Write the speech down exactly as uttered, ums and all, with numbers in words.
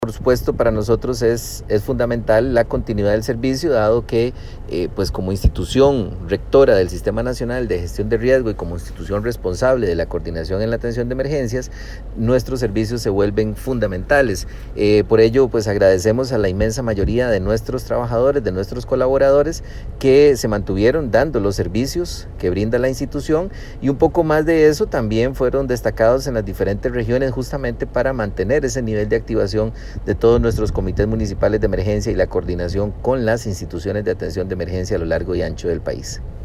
Por supuesto, para nosotros es, es fundamental la continuidad del servicio, dado que eh, pues como institución rectora del Sistema Nacional de Gestión de Riesgo y como institución responsable de la coordinación en la atención de emergencias, nuestros servicios se vuelven fundamentales. Eh, por ello, pues agradecemos a la inmensa mayoría de nuestros trabajadores, de nuestros colaboradores, que se mantuvieron dando los servicios que brinda la institución, y un poco más de eso también fueron destacados en las diferentes regiones justamente para mantener ese nivel de activación de todos nuestros comités municipales de emergencia y la coordinación con las instituciones de atención de emergencia a lo largo y ancho del país.